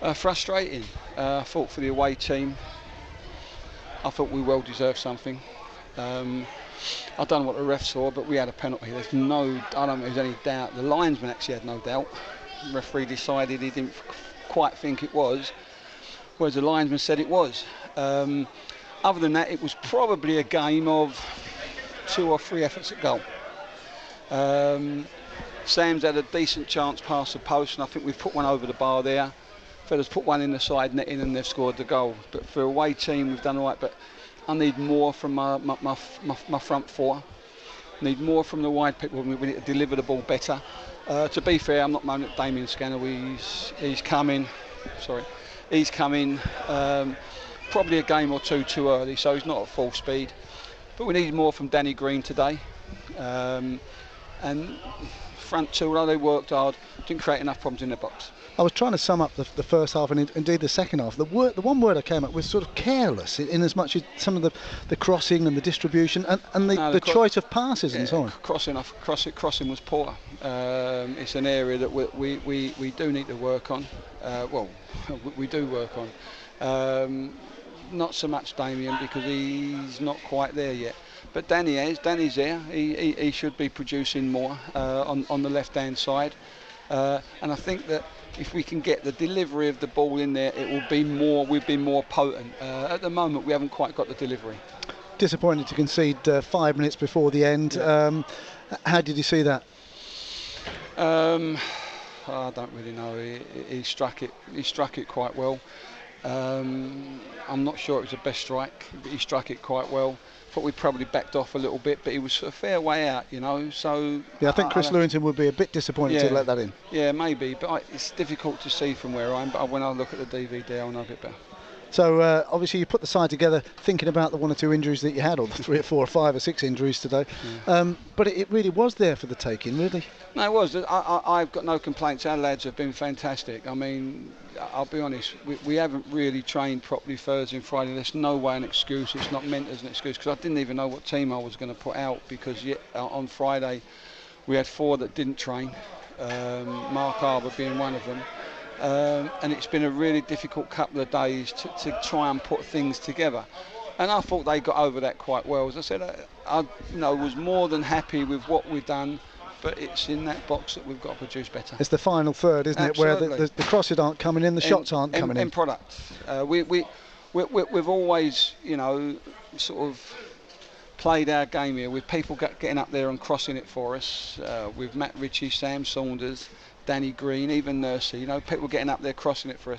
Frustrating. I thought for the away team, I thought we well deserved something. I don't know what the ref saw, but we had a penalty. There's no, I don't think there's any doubt. The linesman actually had no doubt. The referee decided he didn't quite think it was, whereas the linesman said it was. Other than that, it was probably a game of 2 or 3 efforts at goal. Sam's had a decent chance past the post, and I think we've put one over the bar there. Fellas put one in the side netting and they've scored the goal. But for a away team, we've done all right. But I need more from my front four. Need more from the wide people. We need to deliver the ball better. To be fair, I'm not moaning at Damien Scannell. He's coming. Sorry, he's coming. Probably a game or two too early, so he's not at full speed. But we need more from Danny Green today. And front two, although they worked hard, didn't create enough problems in the box. I was trying to sum up the first half and indeed the second half. The one word I came up was sort of careless in as much as some of the crossing and the distribution and the choice of passes and so on. Crossing was poor. It's an area that we do need to work on. We do work on. Not so much Damien because he's not quite there yet. But Danny's there. He should be producing more on the left-hand side. And I think that if we can get the delivery of the ball in there, it will be more. We'll be more potent. At the moment, we haven't quite got the delivery. Disappointed to concede 5 minutes before the end. Yeah. How did you see that? I don't really know. He struck it. He struck it quite well. I'm not sure it was the best strike, but he struck it quite well. Thought we probably backed off a little bit, but he was a fair way out, you know. So yeah, I think Chris Lewington would be a bit disappointed to let that in. Yeah, maybe, but it's difficult to see from where I am. But when I look at the DVD, I'll know a bit better. So obviously you put the side together thinking about the 1 or 2 injuries that you had, or the 3 or 4 or 5 or 6 injuries today. Yeah. But it really was there for the taking, really. No, it was. I've got no complaints. Our lads have been fantastic. I mean, I'll be honest, we haven't really trained properly Thursday and Friday. There's no way an excuse. It's not meant as an excuse because I didn't even know what team I was going to put out because on Friday we had 4 that didn't train, Mark Arbour being one of them. And it's been a really difficult couple of days to try and put things together. And I thought they got over that quite well. As I said, I was more than happy with what we've done, but it's in that box that we've got to produce better. It's the final third, isn't Absolutely. it, where the crosses aren't coming in, the shots aren't coming in. End product. We've always, sort of played our game here with people getting up there and crossing it for us, with Matt Ritchie, Sam Saunders, Danny Green, even Nursey, people getting up there crossing it for us.